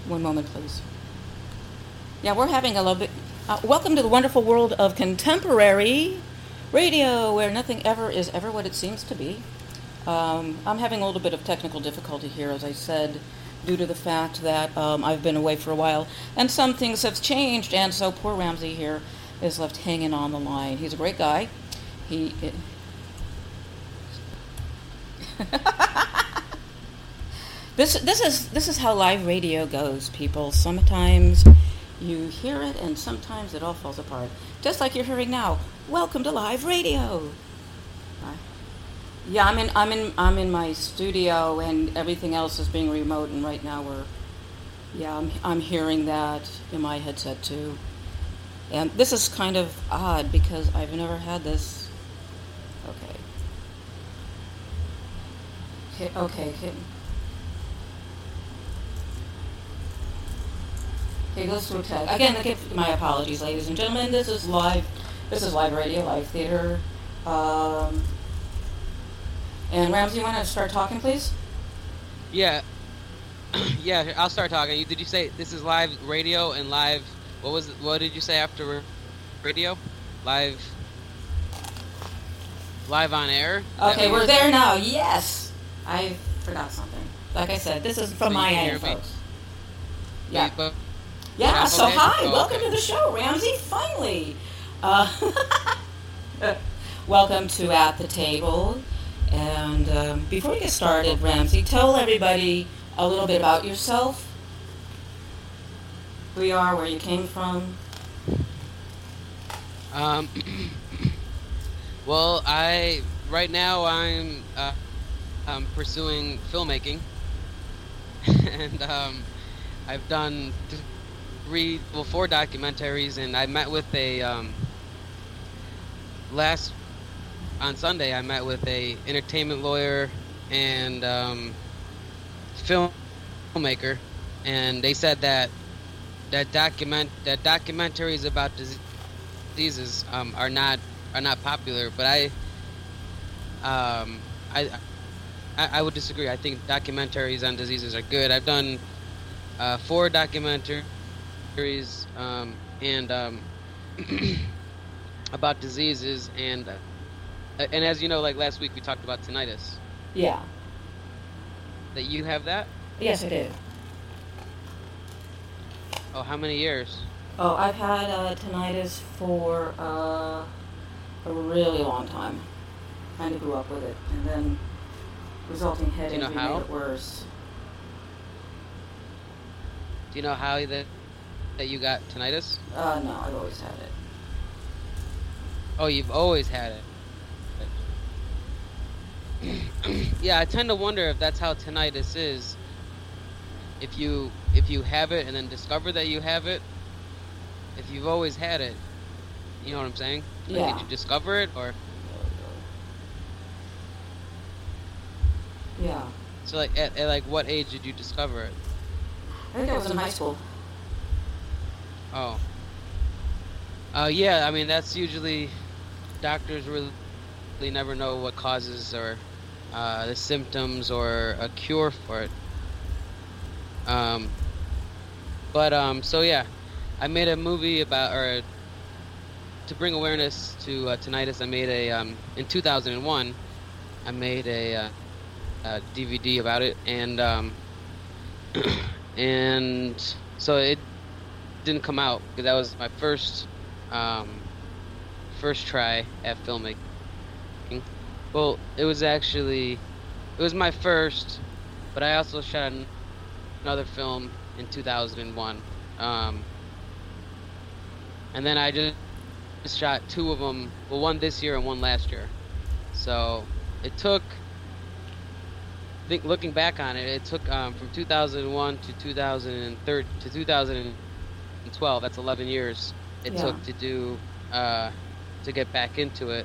One moment, please. Yeah, we're having a little bit. Welcome to the wonderful world of contemporary radio, where nothing ever is ever what it seems to be. I'm having a little bit of technical difficulty here, as I said, due to the fact that I've been away for a while, and some things have changed, and so poor Ramsey here is left hanging on the line. He's a great guy. He. This is how live radio goes, people. Sometimes you hear it, and sometimes it all falls apart. Just like you're hearing now. Welcome to live radio. Uh, yeah, I'm in my studio, and everything else is being remote. And right now I'm hearing that in my headset too. And this is kind of odd because I've never had this. Okay. Okay. Okay, let's do a tag. Again, I give my apologies, ladies and gentlemen. This is live. This is live radio, live theater. Um, and Ramsey, you want to start talking, please? Yeah, yeah. I'll start talking. Did you say this is live radio and live? What did you say after radio? Live, live on air. Okay, we're there now. Yes, I forgot something. Like I said, this is from So you my can end, hear me? folks. Yeah. But Yeah. So okay. hi, Oh, welcome okay. to the show, Ramsey. Finally, uh, welcome to At the Table. And before we get started, Ramsey, tell everybody a little bit about yourself. Who you are, where you came from. Um, well, right now I'm pursuing filmmaking, and I've done four documentaries, and I met with last on Sunday. I met with a entertainment lawyer and filmmaker, and they said that documentaries about diseases are not popular. But um, I I would disagree. I think documentaries on diseases are good. I've done four documentaries and about diseases, and as you know, like last week we talked about tinnitus. Yeah. That you have that? Yes, I do. Oh, how many years? Oh, I've had tinnitus for a really long time. Kind of grew up with it, and then resulting head Do you know injury how? made it worse. Do you know how that you got tinnitus? No, I've always had it. Oh, you've always had it. Yeah, I tend to wonder if that's how tinnitus is. If you have it and then discover that you have it, if you've always had it, you know what I'm saying? Like, Yeah. did you discover it, or Yeah. so like at like what age did you discover it? I think I was in high school. Oh, yeah. I mean, that's usually doctors really never know what causes or the symptoms or a cure for it. Um, but so yeah, I made a movie about or to bring awareness to tinnitus. I made in 2001. I made a DVD about it, and so it didn't come out because that was my um, first try at filmmaking. Well, it was my first, but I also shot another film in 2001, and then I just shot two of them. Well, one this year and one last year. So it took. Looking back on it, it took from 2001 to 2003 to 2012. That's 11 years it Yeah. took to do to get back into it.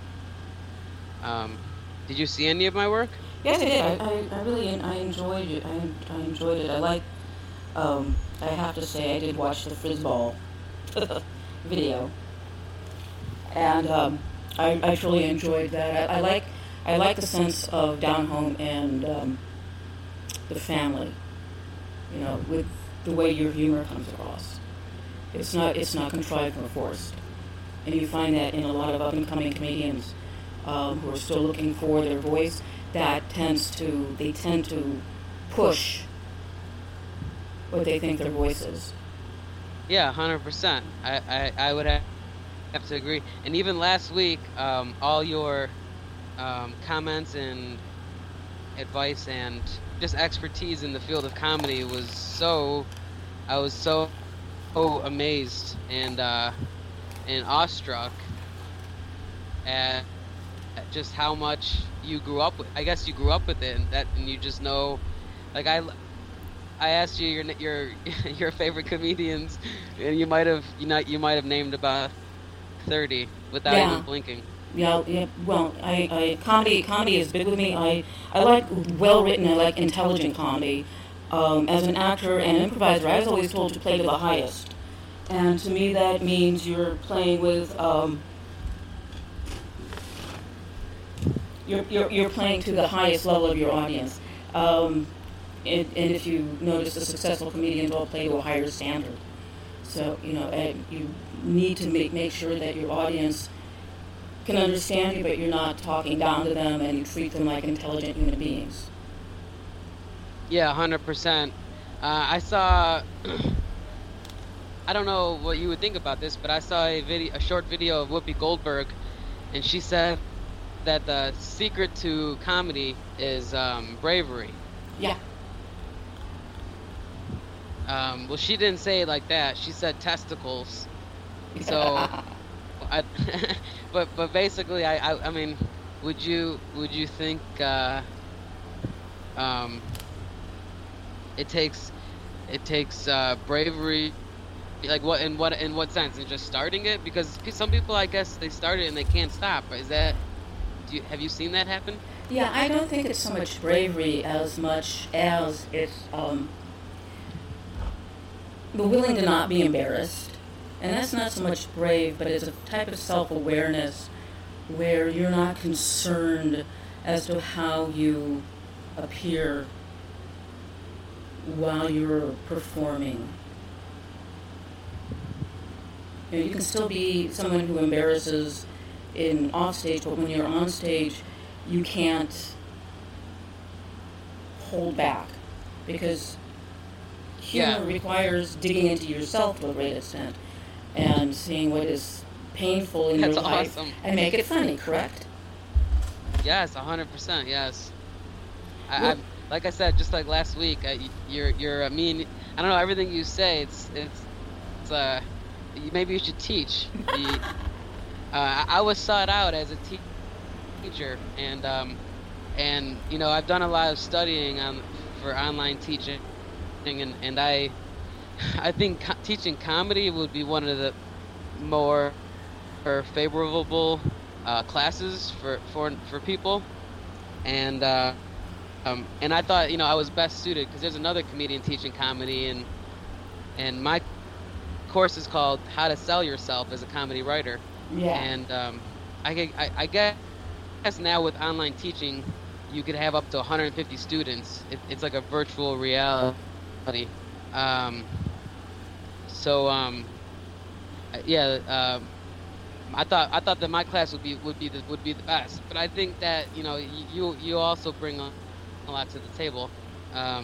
Did you see any of my work? Yes, I did. I really I enjoyed it. I enjoyed it. I have to say I did watch the Frizzball video, and I truly enjoyed that. I like the sense of down home and the family. with the way your humor comes across. It's not contrived or forced. And you find that in a lot of up-and-coming comedians who are still looking for their voice, they tend to push what they think their voice is. Yeah, 100%. I would have to agree. And even last week, all your comments and advice and just expertise in the field of comedy I was so amazed and awestruck at just how much you grew up with. I guess you grew up with it, and you just know, like I asked you your favorite comedians, and you might have named about 30 without even blinking. Yeah. Well, I comedy is big with me. I like well written. I like intelligent comedy. As an actor and improviser, I was always told to play to the highest, and to me that means you're playing with you're playing to the highest level of your audience. And if you notice, the successful comedians all play to a higher standard. So you need to make sure that your audience can understand you, but you're not talking down to them, and you treat them like intelligent human beings. Yeah, 100%. I saw. I don't know what you would think about this, but I saw a short video of Whoopi Goldberg, and she said that the secret to comedy is bravery. Yeah. Well, she didn't say it like that. She said testicles. So, but basically, I mean, would you think it takes bravery? Like in what sense? In just starting it? Because some people, I guess, they start it and they can't stop. Have you seen that happen? Yeah, I don't think it's so much bravery as much as it's the willing to not be embarrassed. And that's not so much brave, but it's a type of self-awareness where you're not concerned as to how you appear while you're performing. You can still be someone who embarrasses in offstage, but when you're on stage, you can't hold back, because humor requires digging into yourself to a great extent and seeing what is painful in your life and make it funny, correct? Yes, 100%, yes. I like I said, just like last week, you're I mean, I don't know, everything you say, it's maybe you should teach. I was sought out as a teacher, and I've done a lot of studying for online teaching, and I think teaching comedy would be one of the more favorable classes for people, and I thought I was best suited because there's another comedian teaching comedy, and my course is called How to Sell Yourself as a Comedy Writer. Yeah. And I guess now with online teaching, you could have up to 150 students. It's like a virtual reality. I thought that my class would be the best. But I think that you also bring a lot to the table. I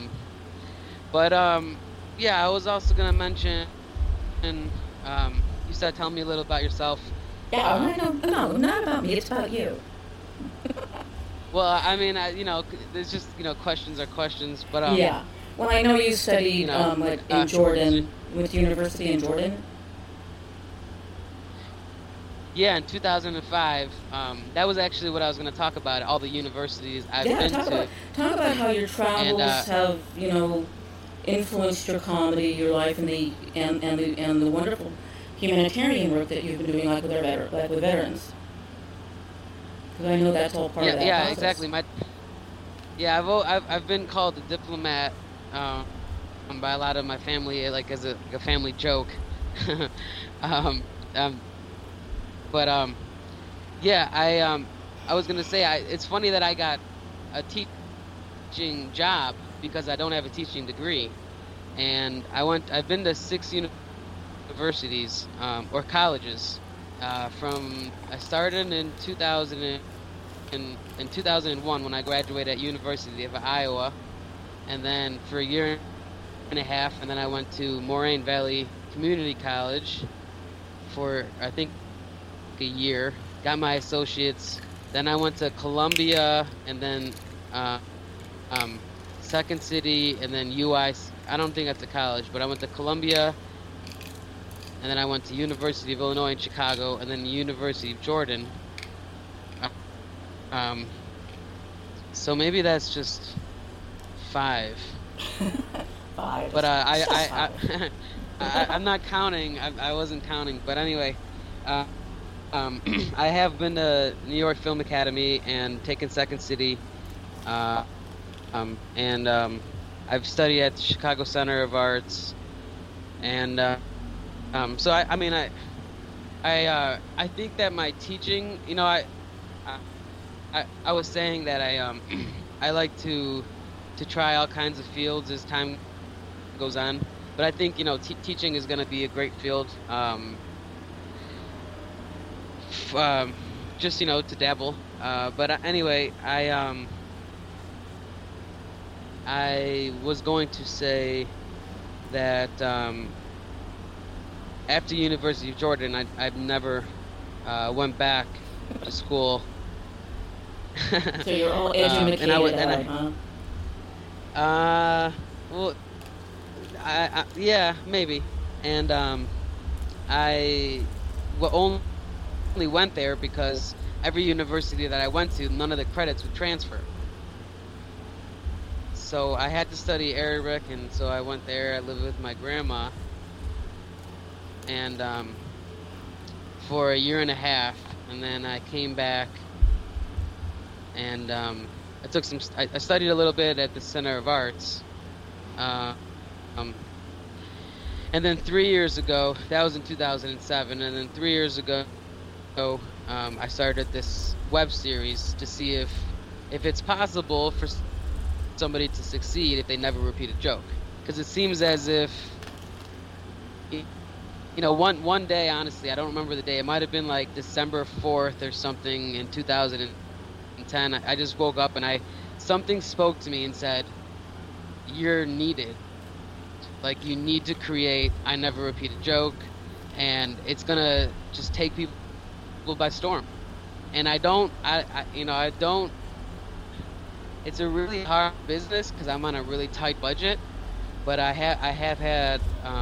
was also gonna mention. You started telling me a little about yourself. Yeah, no, not about me. It's about you. Well, I mean, there's just questions are questions, but yeah. Well, I know you studied in Jordan, with university in Jordan. Yeah, in 2005. That was actually what I was going to talk about. All the universities I've been to. Talk about how your travels have influenced your comedy, your life, and the wonderful humanitarian work that you've been doing, like with veterans. Because I know that's all part of that process. Exactly. I've been called a diplomat by a lot of my family, like as a family joke. I was gonna say it's funny that I got a teaching job because I don't have a teaching degree. and I've been to 6 universities or colleges. I started in 2001 when I graduated at University of Iowa, and then for a year and a half, and then I went to Moraine Valley Community College for I think a year. Got my associates. Then I went to Columbia, and then Second City, and then UI. I don't think that's a college, but I went to Columbia, and then I went to University of Illinois in Chicago, and then the University of Jordan. So maybe that's just 5. 5. But I'm not counting. I wasn't counting. But anyway, I have been to New York Film Academy and taken Second City, and I've studied at the Chicago Center of Arts, and so I think that my teaching, I was saying that I like to try all kinds of fields as time goes on, but I think teaching is going to be a great field. Just to dabble. But anyway, I was going to say that after University of Jordan, I've never went back to school. So you're all educated, huh? Well, yeah, maybe. And I only went there because every university that I went to, none of the credits would transfer. So I had to study Arabic, and so I went there. I lived with my grandma, and for a year and a half, and then I came back, and I studied a little bit at the Center of Arts, and then 3 years ago, that was in 2007, and then 3 years ago, I started this web series to see if it's possible for somebody to succeed if they never repeat a joke. Because it seems as if, one day, honestly, I don't remember the day. It might have been like December 4th or something in 2010. I just woke up and something spoke to me and said, "You're needed. Like, you need to create I never repeat a joke, and it's gonna just take people by storm." And I don't. It's a really hard business because I'm on a really tight budget, but I have had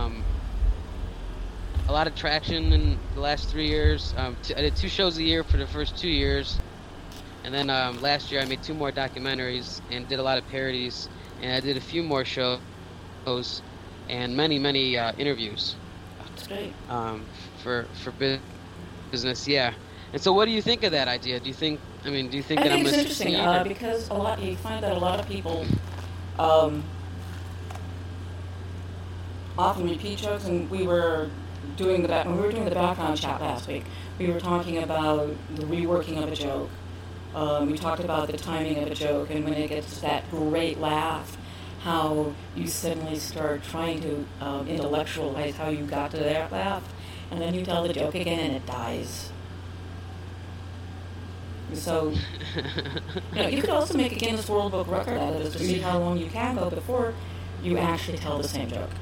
a lot of traction in the last 3 years. I did 2 shows a year for the first 2 years, and then last year I made 2 more documentaries and did a lot of parodies, and I did a few more shows and many interviews. That's great. For business, yeah. And so, what do you think of that idea? Do you think that I'm it's interesting because you find that a lot of people often repeat jokes, and when we were doing the background chat last week, we were talking about the reworking of a joke. We talked about the timing of a joke, and when it gets that great laugh, how you suddenly start trying to intellectualize how you got to that laugh, and then you tell the joke again and it dies. So, you could also make a Guinness World Book record out of this to see how long you can go before you actually tell the same joke.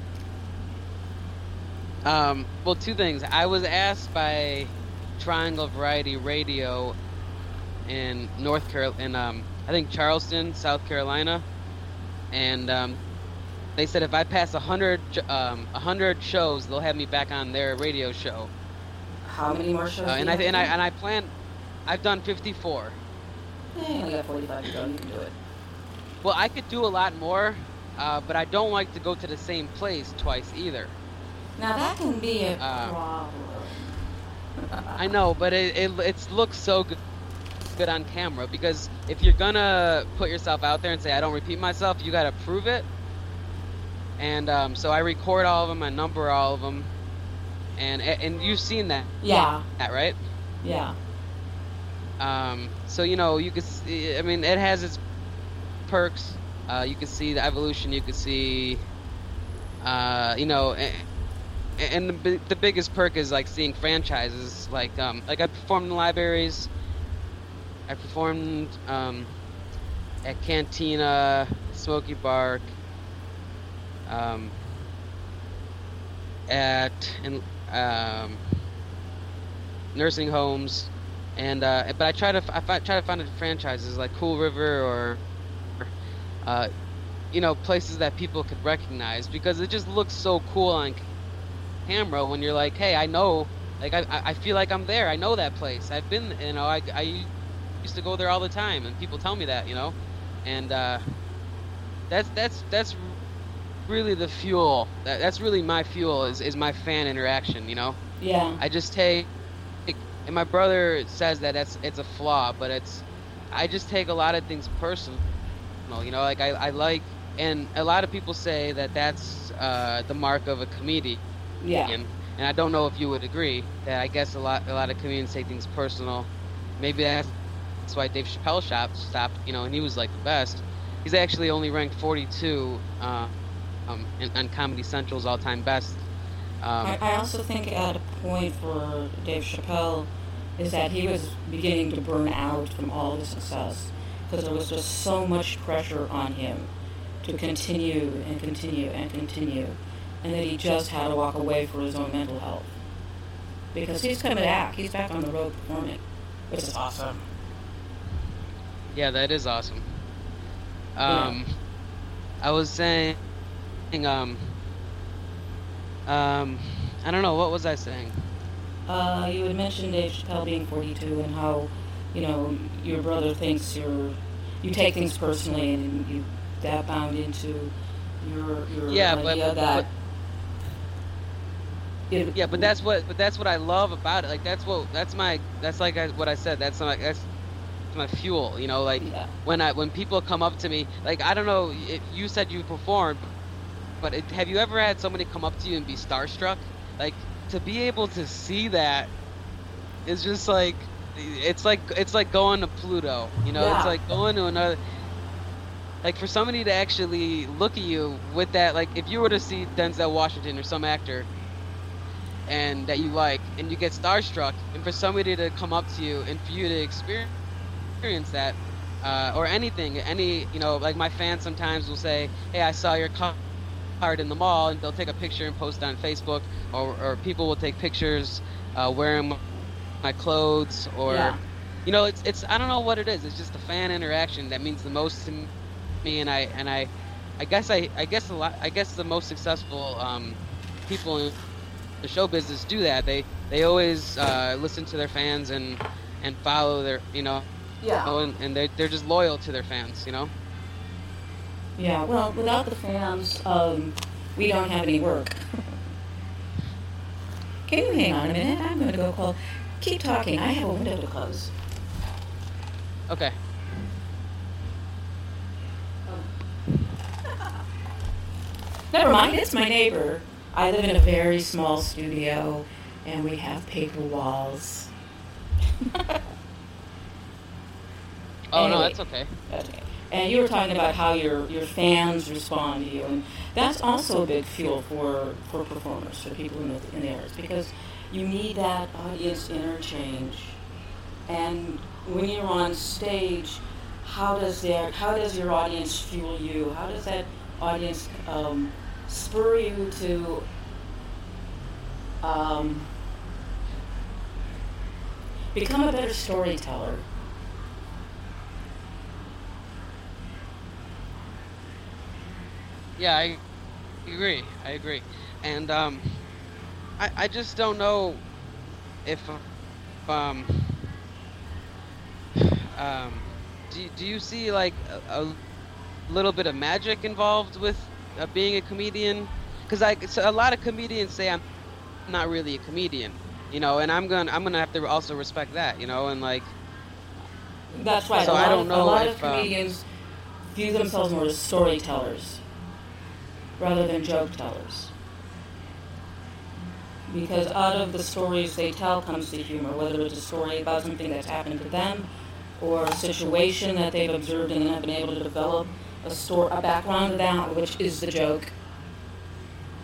Well, 2 things. I was asked by Triangle Variety Radio in North Carolina, I think Charleston, South Carolina, and they said if I pass 100 shows, they'll have me back on their radio show. How many more shows? I plan. I've done 54. Yeah, you only got 45 to go. You can do it. Well, I could do a lot more, but I don't like to go to the same place twice either. Now that can be a problem. I know, but it looks so good on camera, because if you're gonna put yourself out there and say I don't repeat myself, you gotta prove it. And so I record all of them, I number all of them, and you've seen that. Yeah. That right? Yeah. So you could see, it has its perks. You can see the evolution. You can see You know, and the biggest perk is like seeing franchises. Like I performed in libraries. I performed at Cantina, Smoky Bark, um, at in nursing homes, and but try to find franchises like Cool River or uh, you know, places that people could recognize because it just looks so cool on camera when you're like, hey, I know, like I feel like I'm there. I know that place. I've been, you know, I used to go there all the time, and people tell me that, you know, and that's really the fuel. That's really my fuel is my fan interaction, you know. Yeah. I just take, and my brother says that it's a flaw, but I just take a lot of things personal, you know, like I like, and a lot of people say that that's the mark of a comedian. Yeah. And I don't know if you would agree that I guess a lot of comedians take things personal. Maybe that's why Dave Chappelle stopped, you know, and he was like the best. He's actually only ranked 42 on Comedy Central's all-time best. I also think at a point for Dave Chappelle is that he was beginning to burn out from all the success because there was just so much pressure on him to continue and continue and continue, and that he just had to walk away for his own mental health because he's coming back. He's back on the road performing, which is awesome. Yeah, that is awesome. Yeah. I was saying, I don't know, what was I saying? You had mentioned Dave Chappelle being 42 and how, you know, your brother thinks you take things personally and you that bound into your Yeah, idea that yeah, but that's what I love about it. Like that's like what I said. That's my fuel. You know, like yeah. when people come up to me, like I don't know, you said you performed, but have you ever had somebody come up to you and be starstruck? Like to be able to see that is just like it's like going to Pluto. You know, Yeah. it's like going to another. Like for somebody to actually look at you with that, like if you were to see Denzel Washington or some actor and that you like and you get starstruck, and for somebody to come up to you and for you to experience that or anything, you know, like my fans sometimes will say, hey, I saw your card in the mall, and they'll take a picture and post it on Facebook, or people will take pictures wearing my clothes, or Yeah. you know, it's I don't know what it is. It's just the fan interaction that means the most to me, and I guess the most successful people in the show business do that. They always listen to their fans and follow their, you know, Yeah. and they're just loyal to their fans, you know. Yeah. Well, without the fans, we don't have any work. Can you hang on a minute? I'm going to go call. Keep talking. I have a window to close. Okay. Never mind, it's my neighbor. I live in a very small studio, and we have paper walls. Oh no, Anyway, that's okay. okay. And you were talking about how your fans respond to you, and that's also a big fuel for performers, for people in the arts, because you need that audience interchange. And when you're on stage, how does your audience fuel you? How does that audience spur you to become a better storyteller? Yeah, I agree. I agree. And I just don't know if um um do you see like a little bit of magic involved with being a comedian? Because so a lot of comedians say I'm not really a comedian, you know, and I'm gonna have to also respect that, you know, and like That's right. so I don't A know lot if of comedians view themselves more as storytellers rather than joke tellers. Because out of the stories they tell comes the humor, whether it's a story about something that's happened to them or a situation that they've observed and then have been able to develop a background to that, which is the joke.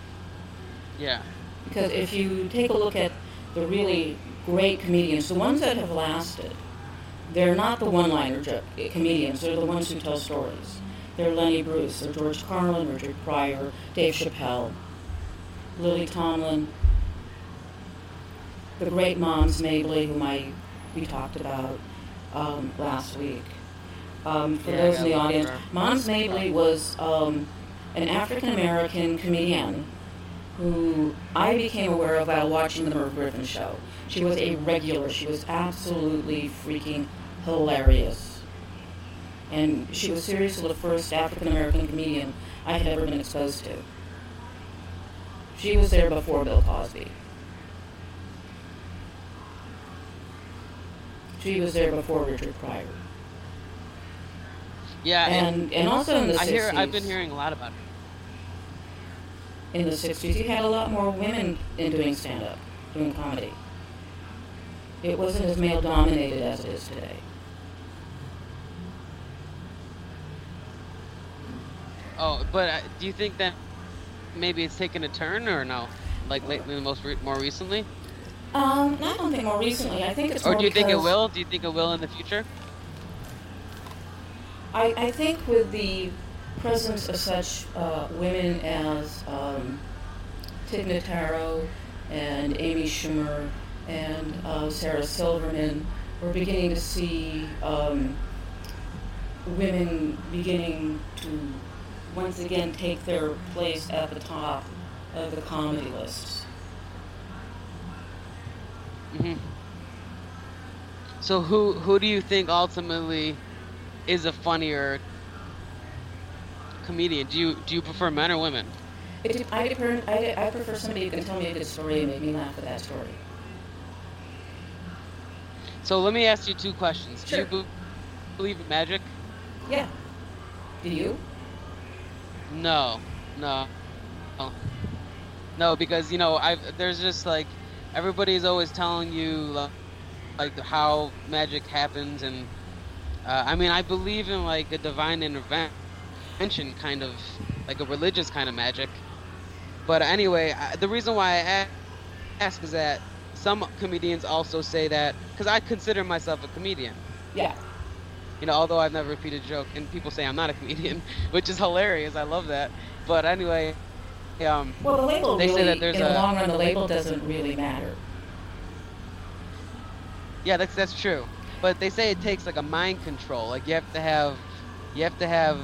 Yeah. Because if you take a look at the really great comedians, the ones that have lasted, they're not the one-liner comedians. They're the ones who tell stories. They're Lenny Bruce, they're George Carlin, Richard Pryor, Dave Chappelle, Lily Tomlin, the great Mons Mabley, whom we talked about last week. For those in the audience, Mons Mabley was an African-American comedian who I became aware of while watching the Merv Griffin show. She was a regular. She was absolutely freaking hilarious. And she was seriously the first African-American comedian I had ever been exposed to. She was there before Bill Cosby. She was there before Richard Pryor. Yeah, and also in the 60s. I've been hearing a lot about her. In the 60s, you had a lot more women in doing stand-up, doing comedy. It wasn't as male-dominated as it is today. Oh, but do you think that maybe it's taken a turn or no? Like lately, more recently? I don't think more recently. I think it's more. Or do you think it will? Do you think it will in the future? I think with the presence of such women as Tig Notaro and Amy Schumer and Sarah Silverman, we're beginning to see women beginning to once again take their place at the top of the comedy lists. Mm-hmm. So who do you think ultimately is a funnier comedian? Do you prefer men or women? I prefer somebody who can tell me a good story and make me laugh at that story. So let me ask you two questions. Sure. Do you believe in magic? Yeah. Do you? No, because there's just like everybody's always telling you like how magic happens, and I believe in like a divine intervention, kind of like a religious kind of magic. But anyway, the reason why I ask is that some comedians also say that, because I consider myself a comedian. Yeah. Although I've never repeated a joke, and people say I'm not a comedian, which is hilarious. I love that. But anyway, well, the label they really, say that there's in the long run, the label doesn't really matter. Yeah, that's true. But they say it takes like a mind control. Like you have to have. You have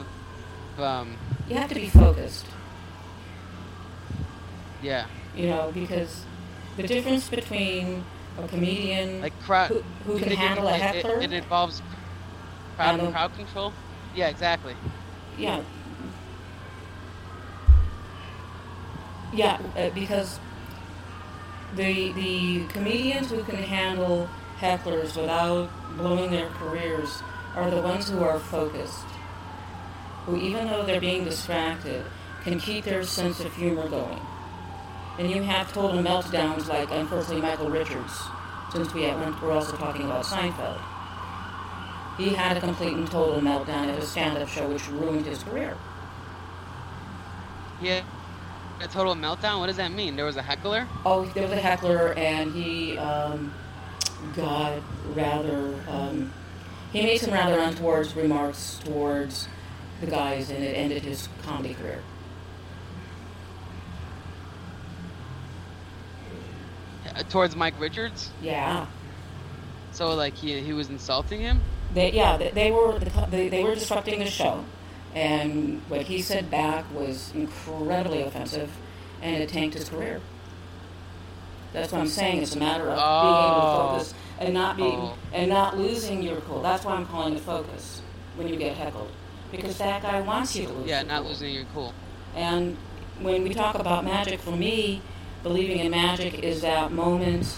to be focused. Yeah. Because the difference between a comedian like who can handle a heckler. It involves crowd control. Yeah, exactly. Yeah. Yeah, because the comedians who can handle hecklers without blowing their careers are the ones who are focused, who even though they're being distracted, can keep their sense of humor going. And you have total meltdowns like, unfortunately, Michael Richards, since we're also talking about Seinfeld. He had a complete and total meltdown at a stand-up show which ruined his career. Yeah. A total meltdown? What does that mean? There was a heckler? Oh, there was a heckler, and he he made some rather untoward remarks towards the guys, and it ended his comedy career. Towards Mike Richards? Yeah. So like he was insulting him? They were disrupting the show, and what he said back was incredibly offensive, and it tanked his career. That's what I'm saying. It's a matter of being able to focus and not losing your cool. That's why I'm calling it focus when you get heckled, because that guy wants you to lose. Yeah, not losing your cool. And when we talk about magic, for me, believing in magic is that moment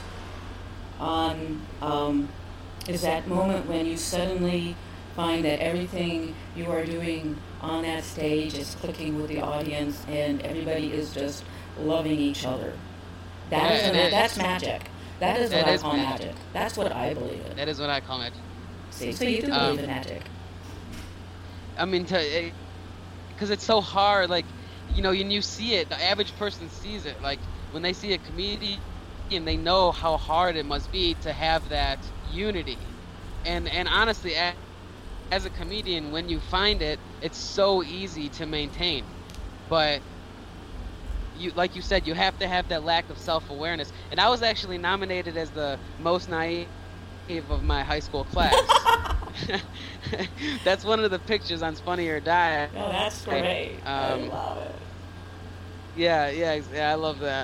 when you suddenly find that everything you are doing on that stage is clicking with the audience, and everybody is just loving each other. That's magic. That is what I call magic. That's what I believe in. That is what I call magic. See, so you do believe in magic. I mean, because it's so hard. Like, you know, and you see it, the average person sees it. Like when they see a comedian, they know how hard it must be to have that unity. And honestly, as a comedian, when you find it, it's so easy to maintain. But you, like you said, you have to have that lack of self-awareness. And I was actually nominated as the most naive of my high school class. That's one of the pictures on Funny or Die. Oh, that's great. I love it. Yeah, I love that.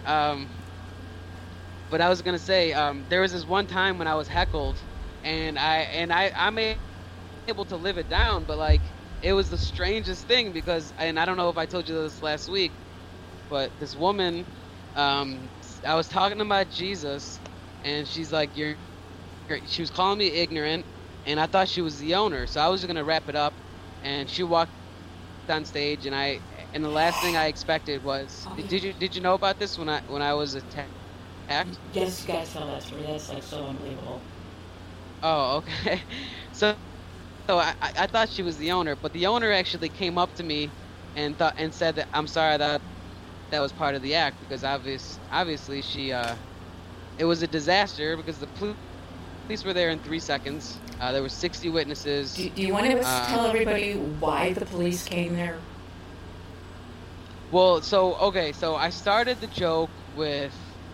But I was gonna say, there was this one time when I was heckled, and I'm able to live it down, but like it was the strangest thing because, and I don't know if I told you this last week, but this woman, I was talking about Jesus, and she's like, she was calling me ignorant, and I thought she was the owner, so I was gonna wrap it up, and she walked on stage, and the last thing I expected was, did you know about this when I was attacked? Yes, you guys tell that story. That's like so unbelievable. Oh, okay. So I thought she was the owner, but the owner actually came up to me and said that I'm sorry that was part of the act, because obviously she it was a disaster because the police were there in 3 seconds. There were 60 witnesses. Do you want to tell everybody why the police came there? Well, so I started the joke with,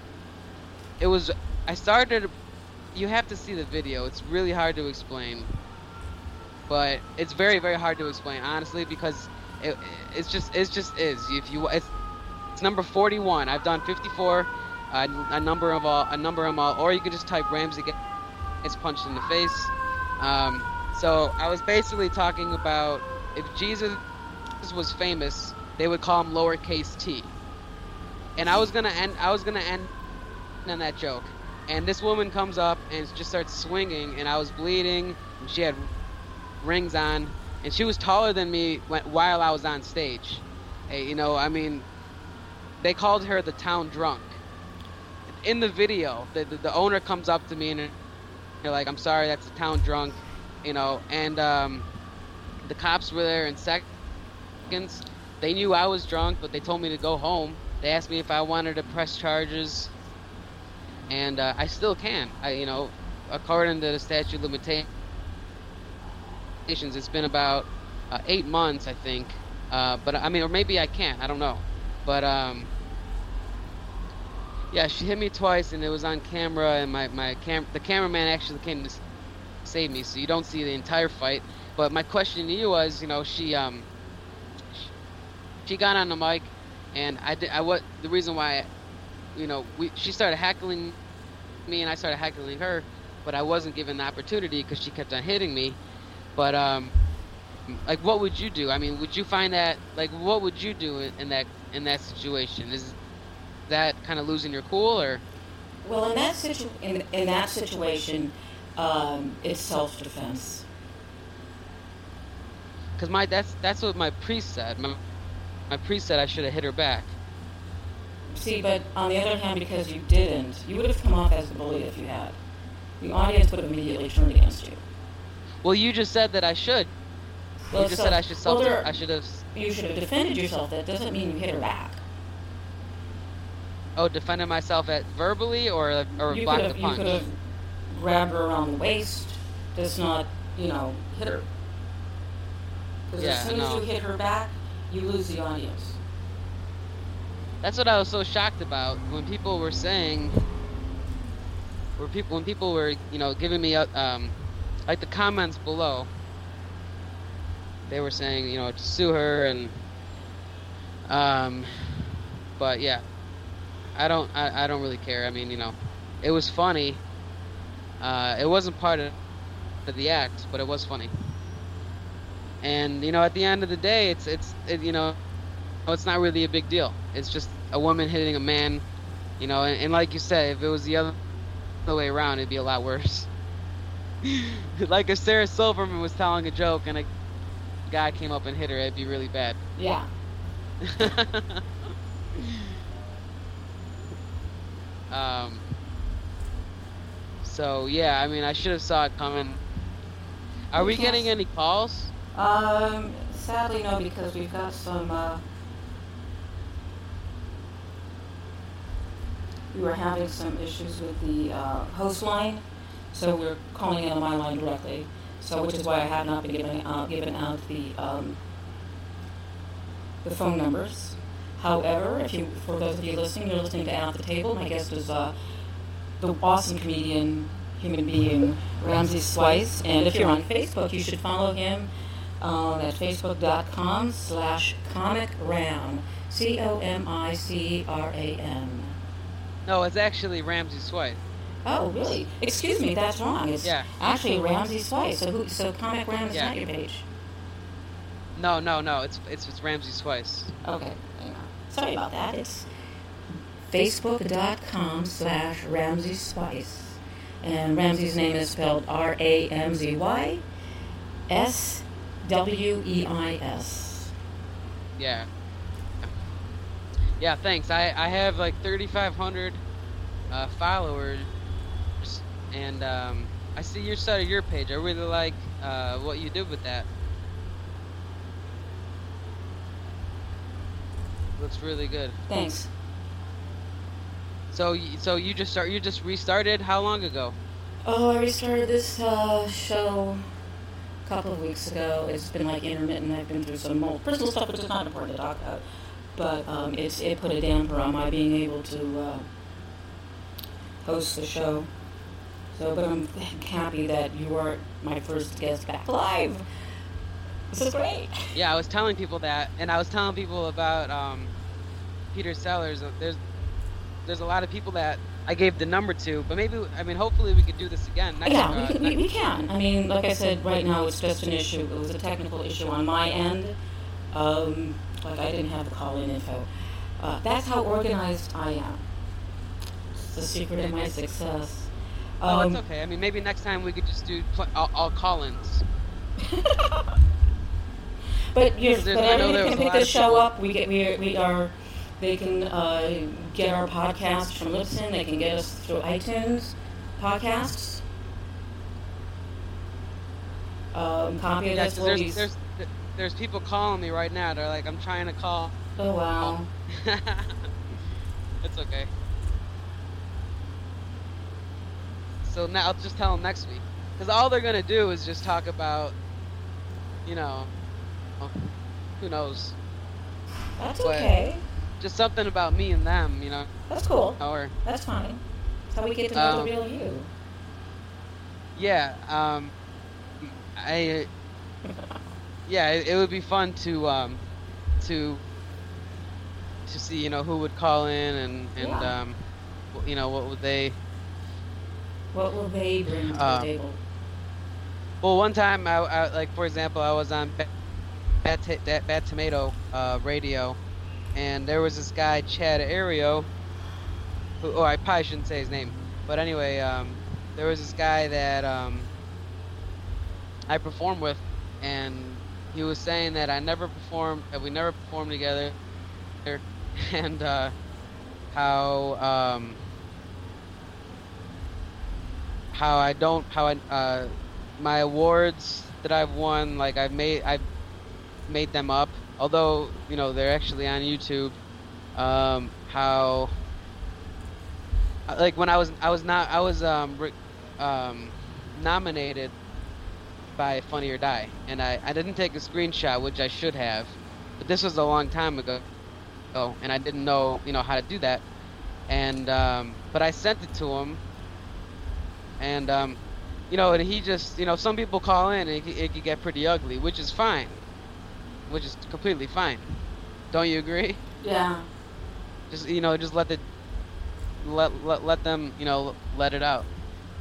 you have to see the video. It's really hard to explain. But it's very, very hard to explain, honestly, because it's just is. It's number 41. I've done 54, a number of them all, or you could just type Ramsey gets punched in the face. So I was basically talking about if Jesus was famous, they would call him lowercase t. And I was gonna end on that joke. And this woman comes up and just starts swinging, and I was bleeding, and she had rings on, and she was taller than me while I was on stage. You know, I mean, they called her the town drunk. In the video, the owner comes up to me and they're like, I'm sorry, that's the town drunk, you know, and the cops were there in seconds. They knew I was drunk, but they told me to go home. They asked me if I wanted to press charges, and I still can. You know, according to the statute of limitations, it's been about 8 months, I think. But I mean, or maybe I can't. I don't know. But yeah, she hit me twice, and it was on camera. And the cameraman actually came to save me, so you don't see the entire fight. But my question to you was, you know, she got on the mic, and the reason why, you know, she started heckling me, and I started heckling her, but I wasn't given the opportunity because she kept on hitting me. But like, what would you do? I mean, would you find that, like, what would you do in that situation? Is that kind of losing your cool, or? Well, in that situation, it's self-defense. Because that's what my priest said. My priest said I should have hit her back. See, but on the other hand, because you didn't, you would have come off as the bully if you had. The audience would have immediately turned against you. Well, you just said that I should. Well, you just said I should I should have. You should have defended yourself. That doesn't mean you hit her back. Oh, defended myself verbally or blocked the punch? You could have grabbed her around the waist. Just not, you know, hit her. Because as soon as you hit her back, you lose the audience. That's what I was so shocked about when people were saying, when people were, you know, giving me like the comments below. They were saying, you know, to sue her, and but yeah, I don't really care. I mean, you know, it was funny. It wasn't part of the act, but it was funny. And you know, at the end of the day, it's you know, it's not really a big deal. It's just a woman hitting a man, you know. And like you said, if it was the other way around, it'd be a lot worse. Like if Sarah Silverman was telling a joke and a guy came up and hit her, it'd be really bad. Yeah. So yeah, I mean, I should have saw it coming. Are we getting any calls? Sadly no, because we've got some we were having some issues with the host line, so we're calling in on my line directly. So, which is why I have not been giving out the phone numbers. However, if you, for those of you listening, you're listening to At the Table. My guest is the awesome comedian, human being, Ramsey Swice. And if you're on Facebook, you should follow him at facebook.com/comicram. COMICRAM. No, it's actually Ramsey Swice. Oh, really? Excuse me, that's wrong. It's Yeah. actually Ramsey Swice. So Comic Ram is not your page. No. It's Ramsey Swice. Okay, hang on. Sorry about that. It's facebook.com/Ramsey Swice. And Ramsey's name is spelled RAMZYSWEIS. Yeah. Yeah, thanks. I have like 3,500 followers, and I see your side of your page. I really like what you did with that. Looks really good. Thanks. So you just restarted how long ago? Oh, I restarted this show a couple of weeks ago. It's been like intermittent. I've been through some personal stuff, which is not important to talk about. But it put a damper on my being able to host the show. So, but I'm happy that you are my first guest back live. This is great. Yeah, I was telling people that, and I was telling people about Peter Sellers. There's a lot of people that I gave the number to, but hopefully we could do this again. We can. I mean, like I said, right now it's just an issue. It was a technical issue on my end. Like I didn't have the call-in info. That's how organized I am. It's the secret of my success. It's okay. I mean, maybe next time we could just do all call-ins. But everybody can pick the show up. They can get our podcast from Libsyn. They can get us through iTunes podcasts. Copy of this will be. There's people calling me right now. They're like, I'm trying to call. Oh, wow. It's okay. So now I'll just tell them next week. Because all they're going to do is just talk about, who knows. That's okay. Just something about me and them, That's cool. Or, that's fine. That's how we get to know the real you. Yeah. It would be fun to see who would call in and what will they bring to the table. Well, one time I like, for example, I was on Bad Tomato radio, and there was this guy Chad Ario, who I probably shouldn't say his name, but anyway, there was this guy that I performed with, and he was saying that we never performed together, and how my awards that I've won, like I've made them up, although they're actually on YouTube. How like when I was nominated by Funny or Die, and I didn't take a screenshot, which I should have, but this was a long time ago, and I didn't know how to do that, and but I sent it to him, and and he just some people call in and it could get pretty ugly, which is fine, which is completely fine. Don't you agree? Yeah. Just just let them let it out.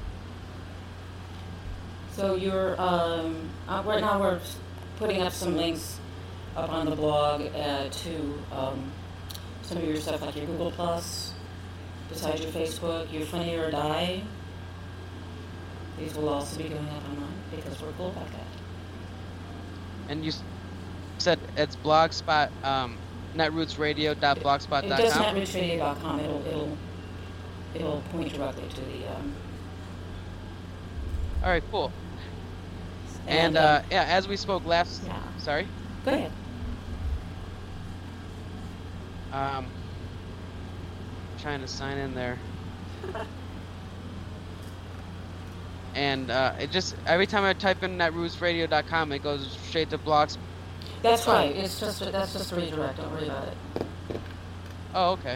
So you're right now we're putting up some links up on the blog to some of your stuff, like your Google Plus, besides your Facebook, your Funny or Die. These will also be going up online because we're cool about that. And you said it's Blogspot, netrootsradio.blogspot.com. Just netrootsradio.com. It'll point directly to the. All right, cool. And as we spoke last. Yeah. Sorry. Go ahead. trying to sign in there. And it just, every time I type in netrootsradio.com, it goes straight to blogs. That's right. That's just a redirect. Don't worry about it. Oh, okay.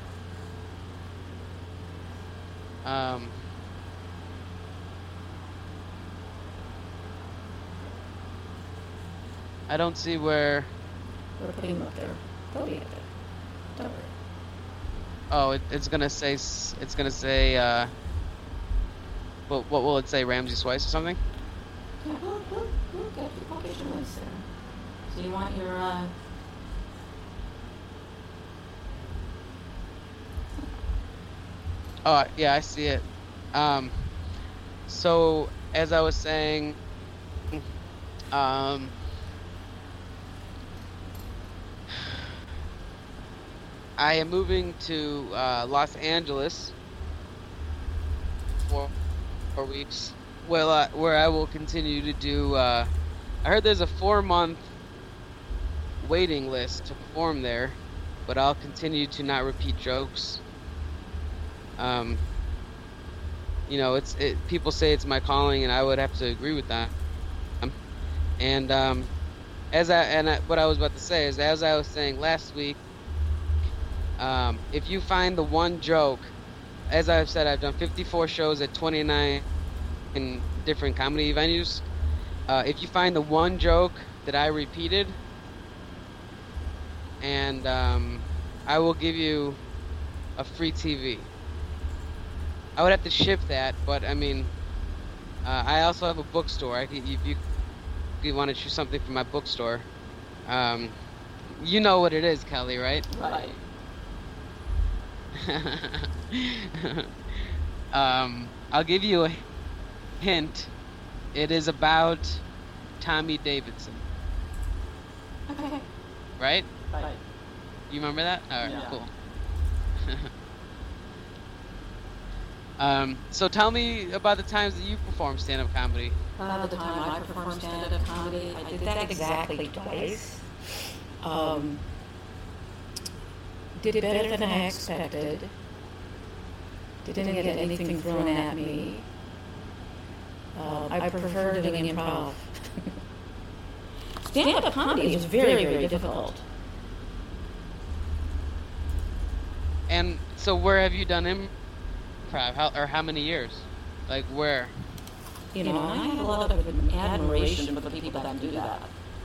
I don't see where. We're putting them up there. They'll be up there. Don't worry. Oh, it's gonna say. What will it say? Ramsey Swice or something? Yeah, we'll get your links there. So you want your Oh, yeah, I see it. So as I was saying, I am moving to Los Angeles for 4 weeks. Well, where I will continue to do. I heard there's a 4-month waiting list to perform there, but I'll continue to not repeat jokes. You know, people say it's my calling, and I would have to agree with that. And what I was about to say is, as I was saying last week, if you find the one joke, as I've said, I've done 54 shows at 29 in different comedy venues. If you find the one joke that I repeated, and I will give you a free TV. I would have to ship that, but I mean, I also have a bookstore. If you want to choose something from my bookstore, you know what it is, Kelly, right? right. I'll give you a hint. It is about Tommy Davidson. Okay. Right? Right. You remember that? All right, Yeah. cool. So tell me about the times that you performed stand-up comedy. The time I performed stand-up comedy, I did that exactly twice. Did better than I expected. Didn't get anything thrown at me. I prefer doing improv. Stand-up comedy is very, very difficult. And so where have you done improv? How many years? Like where? You know, I have a lot of admiration for the people that can do that.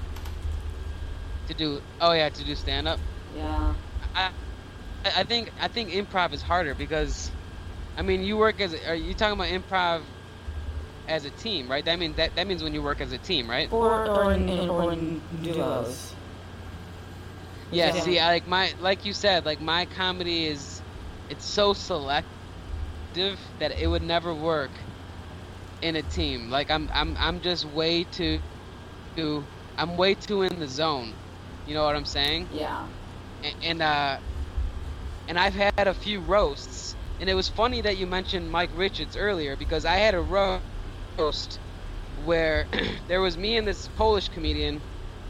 To do stand-up? Yeah. I think improv is harder because, I mean, you work are you talking about improv as a team, right? That means when you work as a team, right? Or in duos. Yeah. See, like you said, like my comedy it's so selective that it would never work in a team. Like I'm just way too in the zone. You know what I'm saying? Yeah. And I've had a few roasts, and it was funny that you mentioned Mike Richards earlier, because I had a roast where there was me and this Polish comedian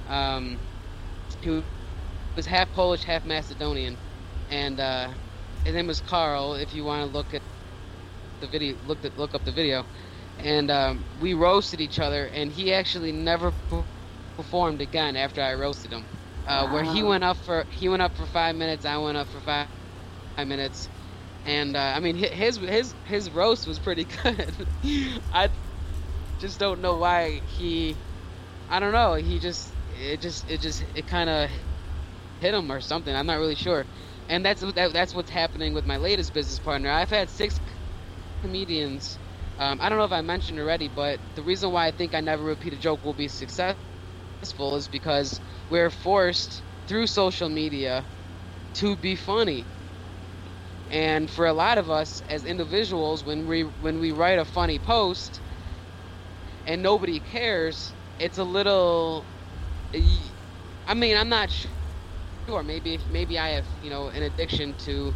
who was half Polish, half Macedonian, and his name was Carl. If you want to look at the video, look up the video, and we roasted each other, and he actually never performed again after I roasted him. Where he went up for 5 minutes, I went up for 5 minutes, and I mean his roast was pretty good. I just don't know why I don't know, it kind of hit him or something. I'm not really sure. And that's what's happening with my latest business partner. I've had 6 comedians. I don't know if I mentioned already, but the reason why I think I never repeat a joke will be successful is because we're forced through social media to be funny. And for a lot of us as individuals, when we write a funny post and nobody cares, it's a little, I mean, I'm not sure, maybe I have, an addiction to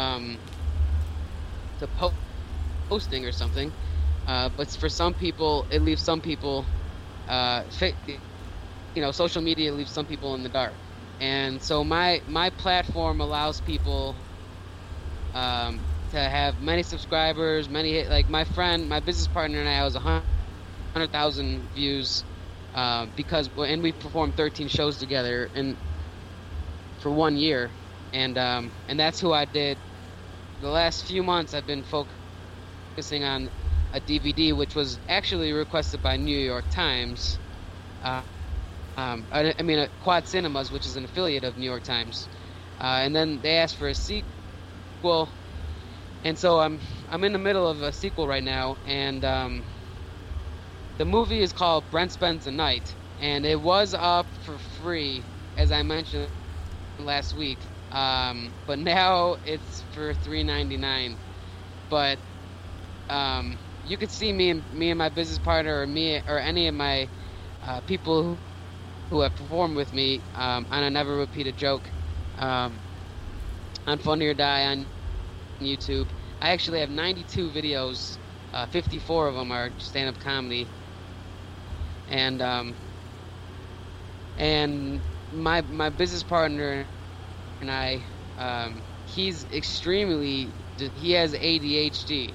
posting or something, but for some people, it leaves some people social media leaves some people in the dark. And so my platform allows people to have many subscribers, like my friend, my business partner and I was 100,000 views and we performed 13 shows together for 1 year, and that's who I did. The last few months I've been focusing on a DVD, which was actually requested by New York Times. Quad Cinemas, which is an affiliate of New York Times, and then they asked for a sequel, and so I'm in the middle of a sequel right now, and the movie is called Brent Spends the Night, and it was up for free, as I mentioned last week, but now it's for $3.99. But you could see me and my business partner, or me or any of my people who have performed with me on a Never Repeat a Joke, on Funny or Die on YouTube. I actually have 92 videos. 54 of them are stand-up comedy, and my business partner and I, he has ADHD,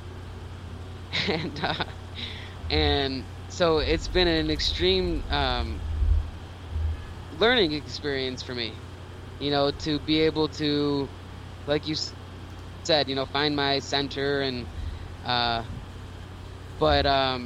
and so it's been an extreme learning experience for me, to be able to, like you said, find my center, and but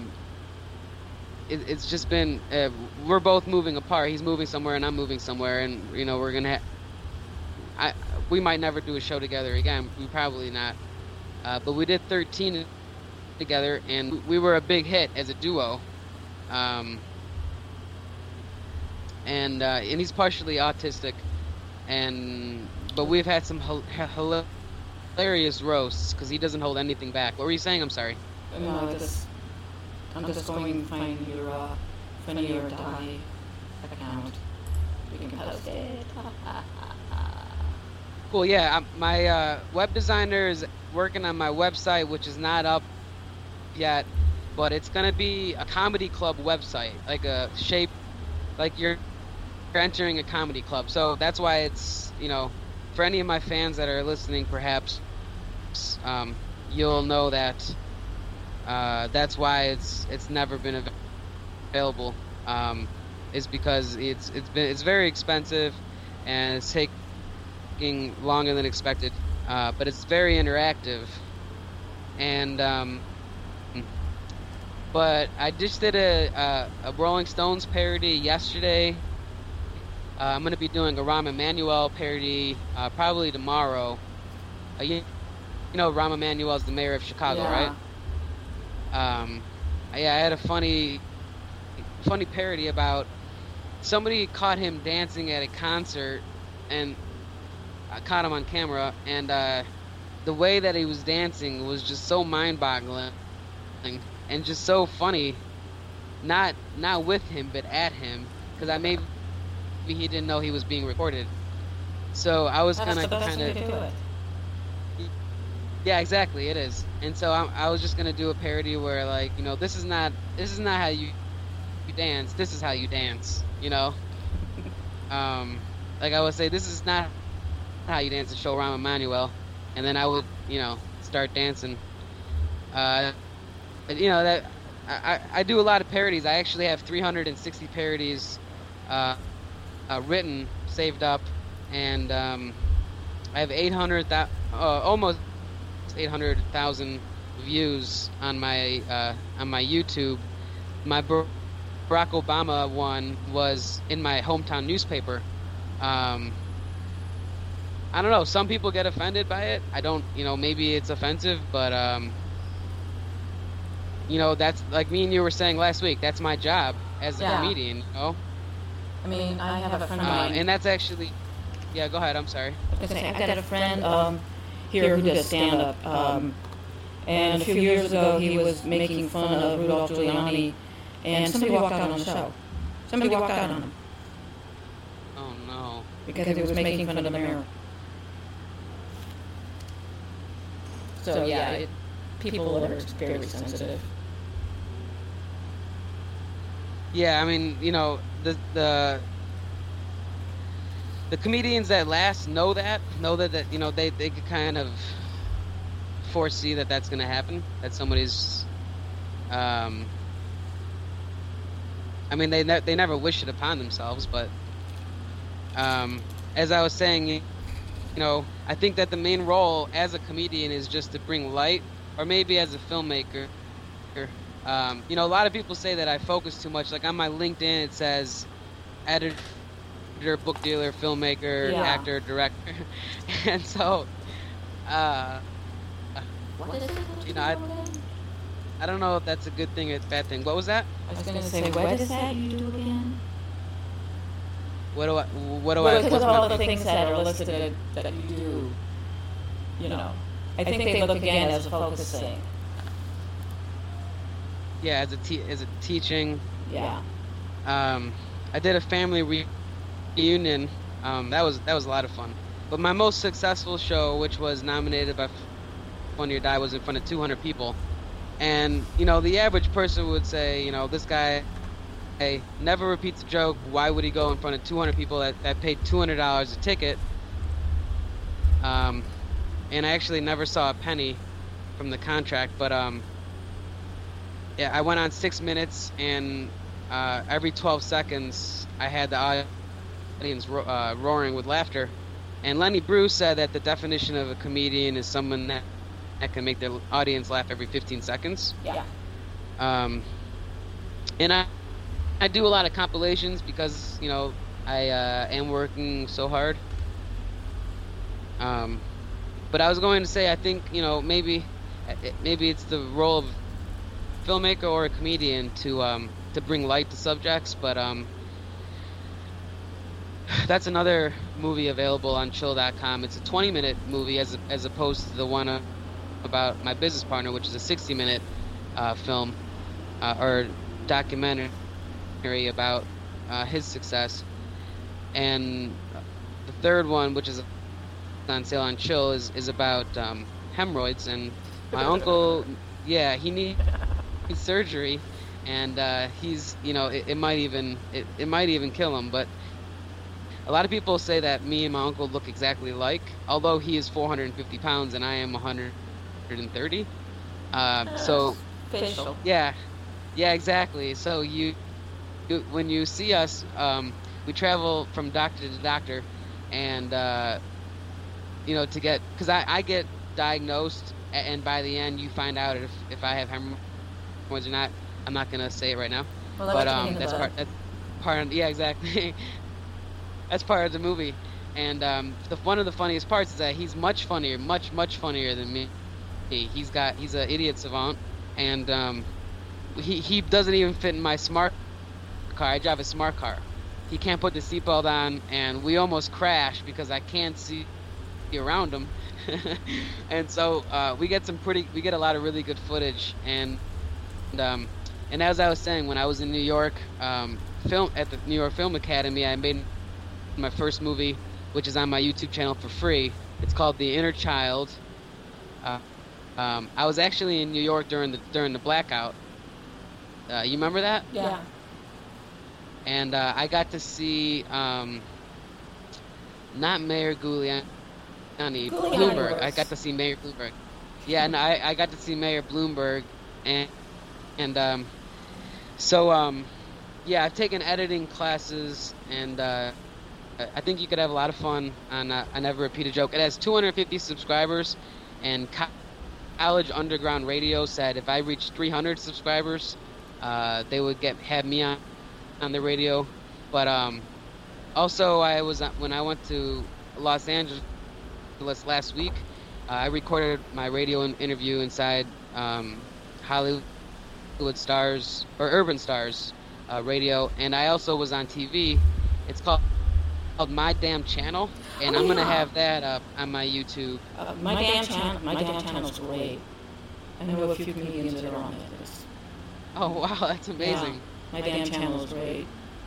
it's just been we're both moving apart. He's moving somewhere and I'm moving somewhere, and we're gonna we might never do a show together again. We probably not, but we did 13 together, and we were a big hit as a duo. And he's partially autistic, but we've had some hilarious roasts because he doesn't hold anything back. What were you saying? I'm sorry. No, I'm just going to find your Funny or Die account. We can post it. Cool. Yeah, my web designer is working on my website, which is not up yet, but it's gonna be a comedy club website, like a shape, like you're entering a comedy club. So that's why it's, for any of my fans that are listening, perhaps you'll know that that's why it's never been available. Is because it's very expensive, and it's taking longer than expected. But it's very interactive, and but I just did a Rolling Stones parody yesterday. I'm going to be doing a Rahm Emanuel parody probably tomorrow. Rahm Emanuel is the mayor of Chicago, right? I had a funny parody about somebody caught him dancing at a concert, and I caught him on camera, and the way that he was dancing was just so mind-boggling and just so funny. Not with him, but at him, because maybe he didn't know he was being recorded. So I was gonna kind of. Yeah, exactly, it is. And so I was just gonna do a parody where, like, this is not how you dance. This is how you dance. Like I would say, this is not how you dance, to show Rahm Emanuel, and then I would, start dancing. That I do a lot of parodies. I actually have 360 parodies written, saved up, and I have almost 800,000 views on my YouTube. My Barack Obama one was in my hometown newspaper. I don't know. Some people get offended by it. I don't. Maybe it's offensive, but that's like me and you were saying last week. That's my job as a comedian. I mean, I have a friend of mine, and that's actually. Yeah, go ahead. I'm sorry. I've got a friend here who does stand-up, and a few years ago he was making fun of Rudolph Giuliani, and somebody walked out on the show. Somebody walked out on him. Oh no! Because he was making fun of the mayor. So yeah, people are very sensitive. Yeah, I mean, the comedians that last know that you know they could kind of foresee that that's going to happen, that somebody's I mean they never wish it upon themselves, but as I was saying, you know, I think that the main role as a comedian is just to bring light, or maybe as a filmmaker. You know, a lot of people say that I focus too much. Like on my LinkedIn, it says editor, book dealer, filmmaker, actor, director, and so, you know, I don't know if that's a good thing or a bad thing. What was that? I was going to say, what is that you do again? What do I? Look at all the things that are listed that you do. You know, I think they look again as a focus thing. Yeah, as a teaching. Yeah. I did a family reunion. That was a lot of fun. But my most successful show, which was nominated by Funny or Die, was in front of 200 people. And you know, the average person would say, you know, this guy never repeats a joke. Why would he go in front of 200 people that paid $200 a ticket? And I actually never saw a penny from the contract, but yeah, I went on 6 minutes, and every 12 seconds I had the audience roaring with laughter. And Lenny Bruce said that the definition of a comedian is someone that can make their audience laugh every 15 seconds. Yeah. And I do a lot of compilations because, you know, I am working so hard. But I was going to say, I think, you know, maybe it's the role of filmmaker or a comedian to bring light to subjects, but that's another movie available on chill.com. It's a 20-minute movie as opposed to the one about my business partner, which is a 60-minute film or documentary about his success. And the third one, which is on sale on Chill, is about hemorrhoids, and my uncle, yeah, he needs surgery, and he's, you know, it might even kill him. But a lot of people say that me and my uncle look exactly alike, although he is 450 pounds and I am 130. So Facial. yeah, exactly. So when you see us, we travel from doctor to doctor, and you know, to get, because I get diagnosed, and by the end you find out if I have hemorrhoids or not. I'm not gonna say it right now, Well, but that's part of, yeah, exactly. That's part of the movie, and one of the funniest parts is that he's much funnier than me. He's an idiot savant, and he doesn't even fit in my smart car. I drive a smart car. He can't put the seatbelt on, and we almost crashed because I can't see around him. And so we get a lot of really good footage, and as I was saying, when I was in New York, at the New York Film Academy, I made my first movie, which is on my YouTube channel for free. It's called The Inner Child. I was actually in New York during the blackout. You remember that? Yeah. And I got to see not Mayor Giuliani, Bloomberg. I got to see Mayor Bloomberg. Yeah, and I got to see Mayor Bloomberg, and so yeah, I've taken editing classes, and I think you could have a lot of fun on I Never Repeat a Joke. It has 250 subscribers, and College Underground Radio said if I reached 300 subscribers, they would have me on the radio. But also, when I went to Los Angeles last week, I recorded my radio interview inside Hollywood Stars or Urban Stars radio, and I also was on TV. It's called My Damn Channel, and I'm gonna have that up on my YouTube. My damn channel is great. I know a few comedians that are on it. Oh wow, that's amazing. Yeah, my damn channel is great.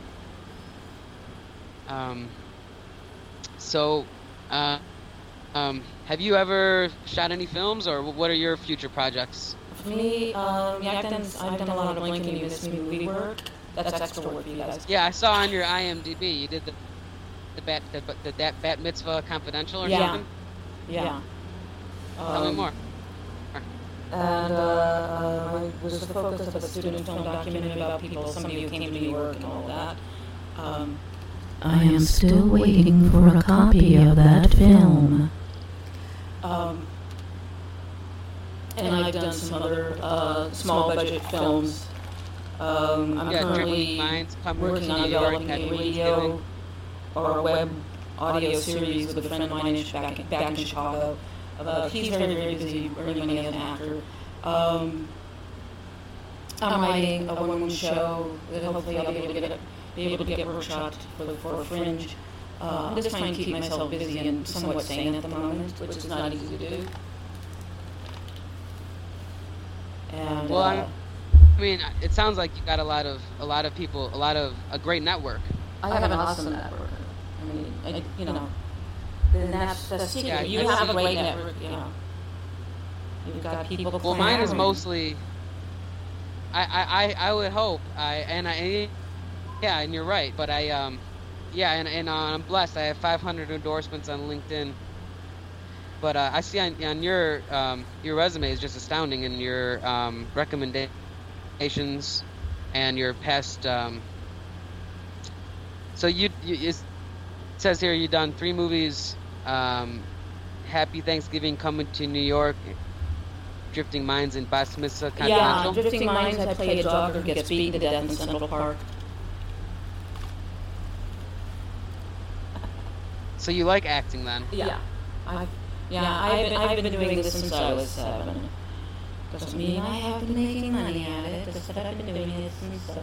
So, have you ever shot any films, or what are your future projects? For me, yeah, I've done a lot of Blink and You Miss Me movie work. That's extra work for you guys. Yeah, I saw on your IMDb you did that bat mitzvah confidential or Yeah. something? Yeah. Tell me more. And was the focus of a student film documentary about people, somebody who came to New York and all that. I am still waiting for a copy of that film. And I've done some other small budget films. I'm currently Drifting Minds, Come working to on New York developing at a Thanksgiving. radio or a web audio series with a friend of mine back in Chicago. He's very, very busy earning money as an actor. I'm writing a one-woman show that hopefully I'll be able to get workshopped for a Fringe. I'm just trying to keep myself busy and somewhat sane at the moment, which is not easy to do. And, Well, I mean, it sounds like you got a lot of people, a great network. I have an awesome network. I mean, then that's the secret. Yeah, You have a great network, You've got people. Well, mine is clamoring. mostly. I would hope and you're right, but I'm blessed. I have 500 endorsements on LinkedIn. But I see on your resume is just astounding, and your recommendations and your past. So it says here you've done 3 movies: Happy Thanksgiving, Coming to New York, Drifting Minds, and Bat Mitzvah Confidential. Yeah, Drifting Minds, I play a jogger who gets beaten to death in Central Park. So you like acting then? Yeah. I've been doing this since I was 7. Doesn't mean I have been making money at it, just that I've been doing it since 7.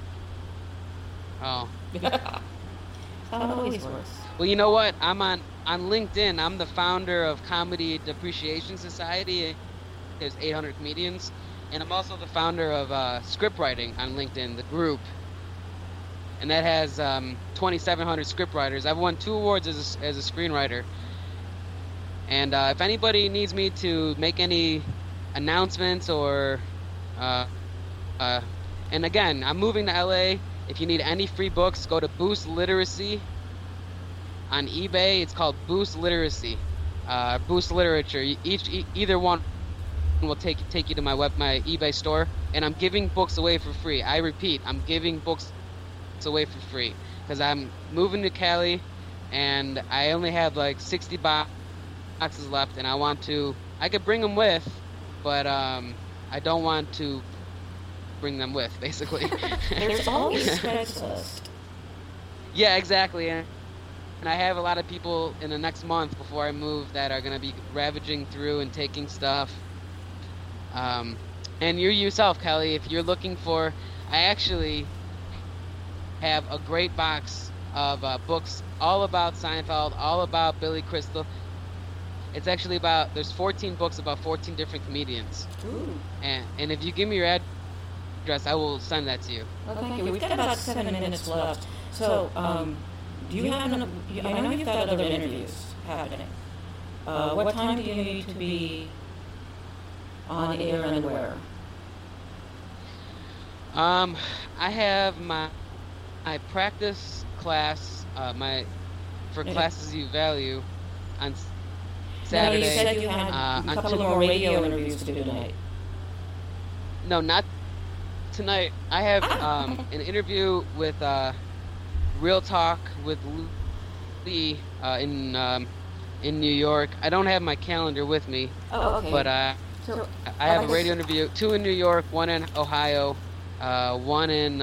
Oh. That's how it always works. Well, you know what? I'm on LinkedIn. I'm the founder of Comedy Depreciation Society. There's 800 comedians, and I'm also the founder of Script Writing on LinkedIn, the group. And that has 2,700 script writers. I've won 2 awards as a screenwriter. And if anybody needs me to make any announcements or, and again, I'm moving to LA. If you need any free books, go to Boost Literacy on eBay. It's called Boost Literacy, Boost Literature. Either one will take you to my eBay store, and I'm giving books away for free. I repeat, I'm giving books away for free because I'm moving to Cali, and I only have like 60 boxes left, and I could bring them with, but I don't want to bring them with, basically. There's always Craigslist. Yeah, exactly. And I have a lot of people in the next month before I move that are going to be ravaging through and taking stuff. And you yourself, Kelly, if you're looking for, I actually have a great box of books all about Seinfeld, all about Billy Crystal. It's actually there's 14 books about 14 different comedians. Ooh. And if you give me your address, I will send that to you. Well, thank you. We've got about 7 minutes left. So, do you have I know you've got other interviews happening. What time do you need to be on air and where? I have my practice class, for classes you value on Saturday. No, you said you had a couple more radio interviews to do tonight. No, not tonight. I have an interview with Real Talk with Lee in New York. I don't have my calendar with me. Oh, okay. But I have a radio interview, 2 in New York, 1 in Ohio, 1 in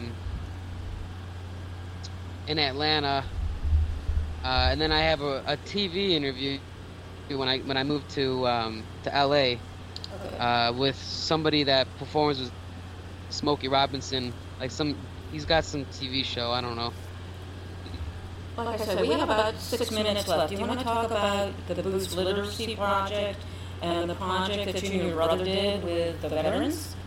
Atlanta, and then I have a TV interview when I moved to LA, with somebody that performs with Smokey Robinson. He's got some TV show. I don't know. Like I said, we have about 6 minutes left. Do you want to talk about the Boost Literacy Project and the project that you and your brother did with the veterans?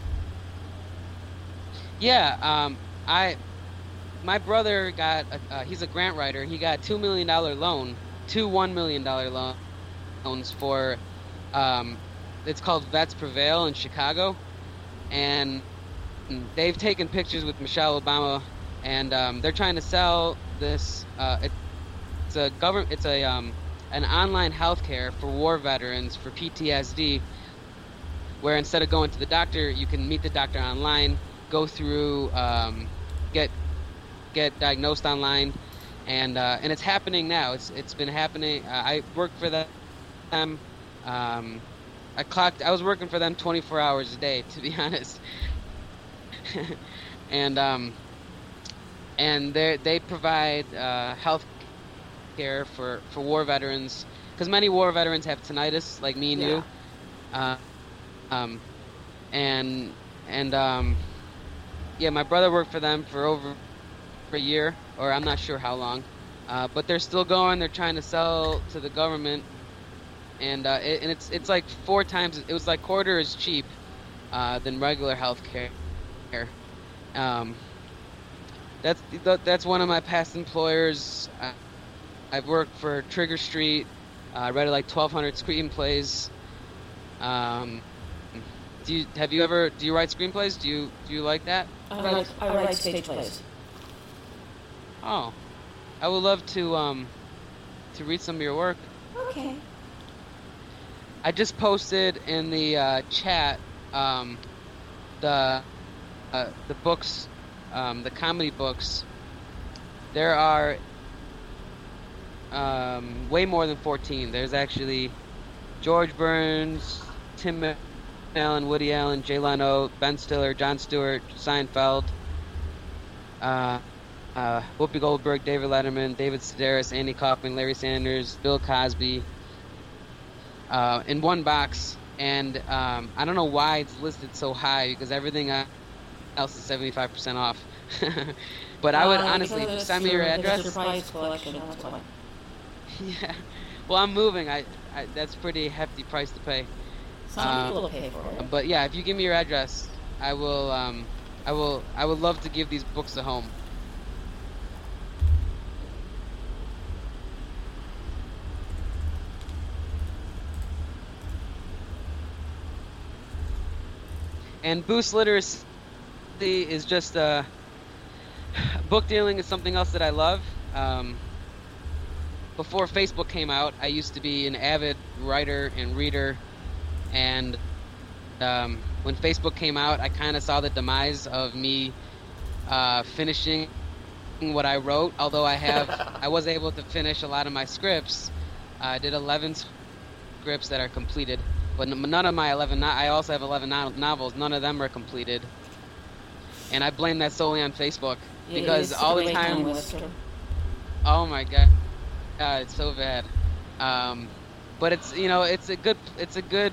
Yeah, my brother got he's a grant writer. He got $2 million loan, 2 $1 million loans for it's called Vets Prevail in Chicago, and they've taken pictures with Michelle Obama, and they're trying to sell this. a government. It's a an online healthcare for war veterans for PTSD, where instead of going to the doctor, you can meet the doctor online, go through, get diagnosed online, and it's happening now. It's been happening. I work for them. I was working for them 24 hours a day, to be honest. and they provide health care for war veterans, because many war veterans have tinnitus, like me and you. Yeah, my brother worked for them for over a year, or I'm not sure how long, but they're still going. They're trying to sell to the government, and it's like 4 times. It was like quarter as cheap than regular health care. That's one of my past employers. I've worked for Trigger Street. I read like 1,200 screenplays. Do you write screenplays? Do you like that? I write stage plays. Oh, I would love to read some of your work. Okay. I just posted in the chat the books, the comedy books. There are way more than 14. There's actually George Burns, Tim Allen, Woody Allen, Jay Leno, Ben Stiller, Jon Stewart, Seinfeld, Whoopi Goldberg, David Letterman, David Sedaris, Andy Kaufman, Larry Sanders, Bill Cosby, in one box. And I don't know why it's listed so high, because everything else is 75% off. But I would honestly send me your address. Surprise collection, that's why. Yeah. Well, I'm moving. I that's pretty hefty price to pay. Some people will pay for it. But yeah, if you give me your address, I would love to give these books a home. And boost literacy is just book dealing is something else that I love. Before Facebook came out, I used to be an avid writer and reader, and when Facebook came out, I kind of saw the demise of me finishing what I wrote. Although I was able to finish a lot of my scripts. I did 11 scripts that are completed, but none of my 11. I also have 11 novels. None of them are completed, and I blame that solely on Facebook, because all the time. Oh my God, it's so bad. But it's it's a good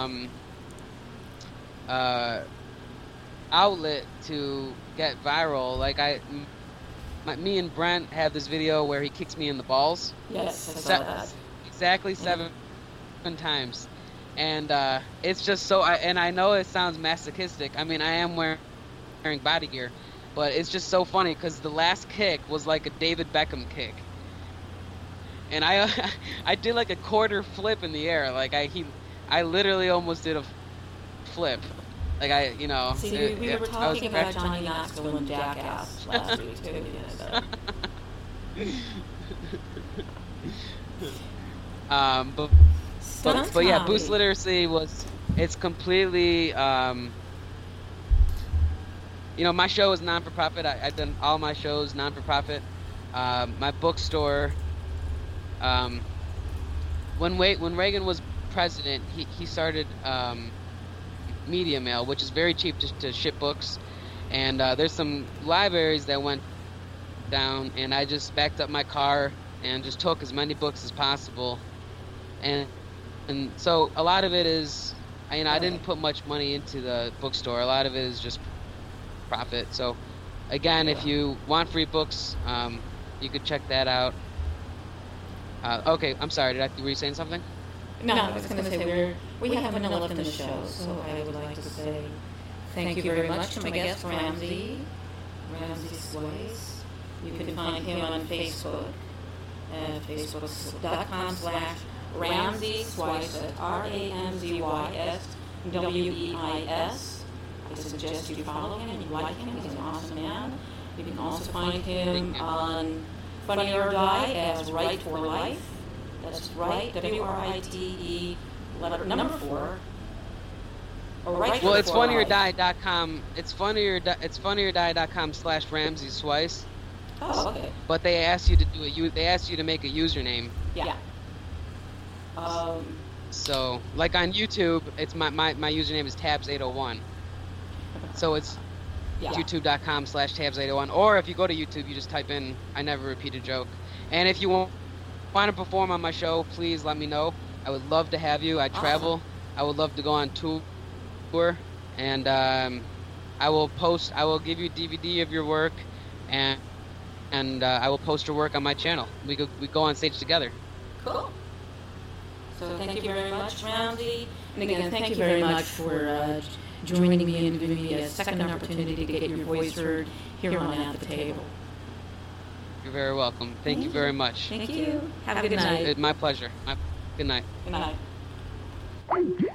outlet to get viral. Like me and Brent have this video where he kicks me in the balls. Yes, I saw that. Exactly 7 times, and it's just so. And I know it sounds masochistic. I mean, I am wearing body gear, but it's just so funny because the last kick was like a David Beckham kick, and I did like a quarter flip in the air. Like I literally almost did a flip. Like See, we were talking about Johnny Knoxville and Jackass last week too. But yeah, boost literacy it's completely. My show is non-for-profit. I've done all my shows non-for-profit. My bookstore. When Reagan was president, he started Media Mail, which is very cheap to ship books. And there's some libraries that went down, and I just backed up my car and just took as many books as possible. And so a lot of it is, I didn't put much money into the bookstore. A lot of it is just profit. So again, if you want free books, you could check that out. Okay, I'm sorry. Were you saying something? No, I was going to say we haven't left in the show, so I would like to say thank you very much to my guest, Ramsey Swice. You can find him on Facebook at facebook.com/Ramsey Swice, RAMZYSWEIS. I suggest you follow him and you like him. He's an awesome man. You can also find him on Funny or Die as Right for Life. That's right, WRITE, letter number 4. Or right Well, for it's life. funnyordie.com. It's funnyordie.com/Ramsey Swice. Oh, okay. But they asked you to do it. They asked you to make a username. Yeah. So, like on YouTube, it's my username is tabs801. So it's youtube.com/tabs801. Or if you go to YouTube, you just type in "I never repeat a joke." And if you want to perform on my show, please let me know. I would love to have you. I travel. I would love to go on tour, and I will give you a DVD of your work, and I will post your work on my channel. We go on stage together. Cool. So thank you very much, Ramsey. And again, thank you very much for joining me and giving me a second opportunity to get your voice heard here on At the Table. You're very welcome. Thank you very much. Thank you. Have a good night. My pleasure. Good night. Good night.